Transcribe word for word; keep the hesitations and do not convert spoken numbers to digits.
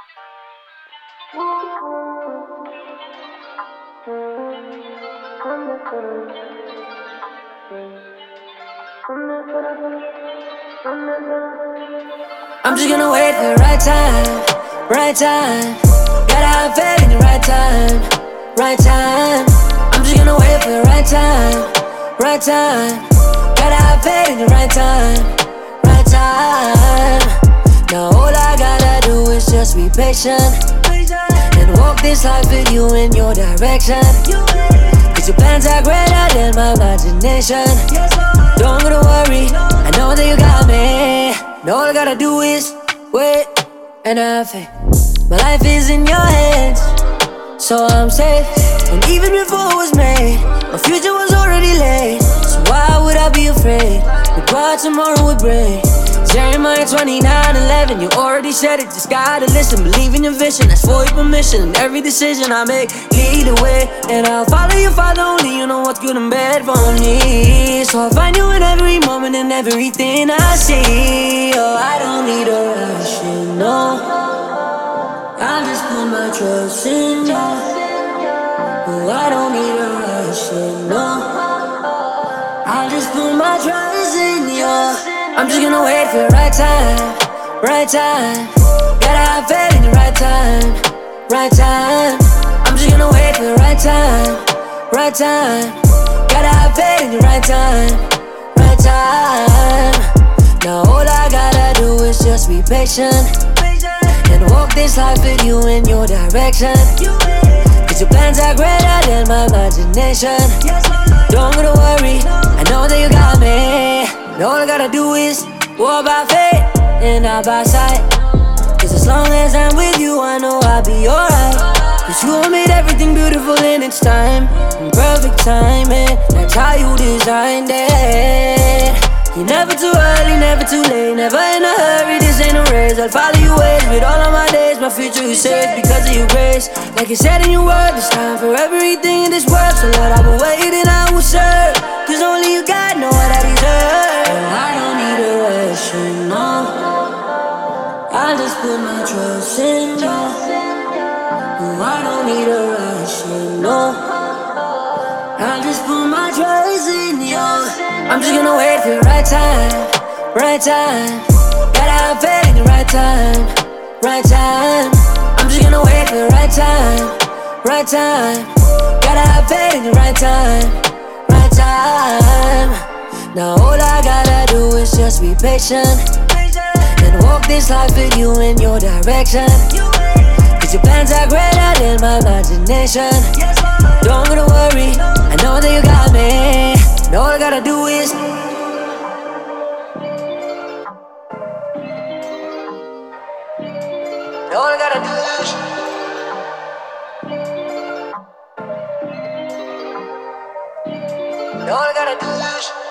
I'm just gonna wait for the right time, right time. Gotta have faith in the right time, right time. I'm just gonna wait for the right time, right time. Gotta have faith in the right time, right time. Now all I gotta do is just be patient and walk this life with you in your direction. Cause your plans are greater than my imagination. Don't gotta worry, I know that you got me. Now all I gotta do is wait and have faith. My life is in your hands, so I'm safe. And even before it was made, my future was already laid. So why would I be afraid? With what tomorrow would bring. Jeremiah twenty-nine eleven, you already said it, just gotta listen. Believe in your vision, that's for your permission. And every decision I make, lead the way. And I'll follow your Father, only you know what's good and bad for me. So I'll find you in every moment and everything I see. Oh, I don't need a rush, you know. I'll just put my trust in you. Oh, I don't need a rush, you know. I'll just put my trust in you. I'm just gonna wait for the right time, right time. Gotta have faith in the right time, right time. I'm just gonna wait for the right time, right time. Gotta have faith in the right time, right time. Now all I gotta do is just be patient and walk this life with you in your direction. Cause your plans are greater than my imagination. Don't gotta worry, I know that you got me. And all I gotta do is walk by faith and not by sight. Cause as long as I'm with you, I know I'll be alright. Cause you made everything beautiful in its time, in perfect timing, that's how you designed it. You're never too early, never too late, never in a hurry, this ain't a race. I'll follow you ways with all of my days, my future is safe because of your grace. Like you said in your word, it's time for everything in this world. So Lord, I will wait and I will serve. Cause only you God know what I deserve. And I don't need a rush, you know. I just put my trust in you. Oh, I don't need a rush, you know. I just put my trust in you. I'm just gonna wait for the right time, right time. Gotta have faith in the right time, right time. I'm just gonna wait for the right time, right time. Gotta have faith in the right time, right time. Now all I gotta do is just be patient and walk this life with you in your direction. Cause your plans are greater than my imagination. Don't gotta worry, I know that you got me. And all I gotta do is and all I gotta do is and all I gotta do is